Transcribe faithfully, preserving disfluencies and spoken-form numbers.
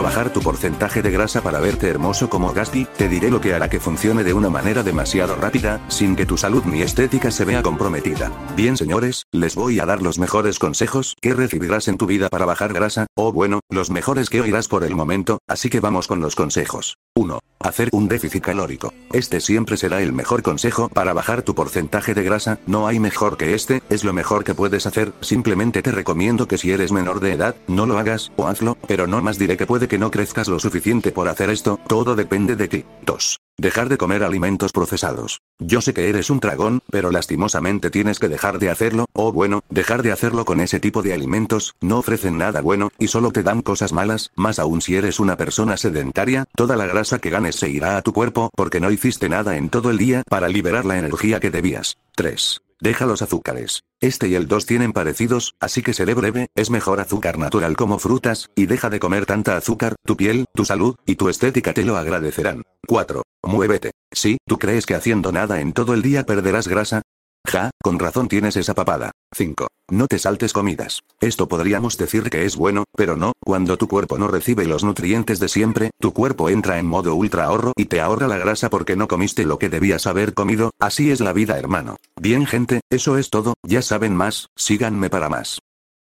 bajar tu porcentaje de grasa para verte hermoso como Gatsby, te diré lo que hará que funcione de una manera demasiado rápida, sin que tu salud ni estética se vea comprometida. Bien señores, les voy a dar los mejores consejos que recibirás en tu vida para bajar grasa, o bueno, los mejores que oirás por el momento, así que vamos con los consejos. uno. Hacer un déficit calórico. Este siempre será el mejor consejo para bajar tu porcentaje de grasa, no hay mejor que este, es lo mejor que puedes hacer, simplemente te recomiendo que si eres menor de edad, no lo hagas, o hazlo, pero no más diré que puede que no crezcas lo suficiente por hacer esto, todo depende de ti. dos. Dejar de comer alimentos procesados. Yo sé que eres un tragón, pero lastimosamente tienes que dejar de hacerlo, o bueno, dejar de hacerlo con ese tipo de alimentos, no ofrecen nada bueno, y solo te dan cosas malas, más aún si eres una persona sedentaria, toda la grasa que ganes se irá a tu cuerpo porque no hiciste nada en todo el día para liberar la energía que debías. tres. Deja los azúcares. Este y el dos tienen parecidos, así que seré breve, es mejor azúcar natural como frutas, y deja de comer tanta azúcar, tu piel, tu salud, y tu estética te lo agradecerán. cuatro. Muévete. Sí, ¿tú crees que haciendo nada en todo el día perderás grasa? Ja, con razón tienes esa papada. cinco. No te saltes comidas. Esto podríamos decir que es bueno, pero no, cuando tu cuerpo no recibe los nutrientes de siempre, tu cuerpo entra en modo ultra ahorro y te ahorra la grasa porque no comiste lo que debías haber comido, así es la vida hermano. Bien gente, eso es todo, ya saben más, síganme para más.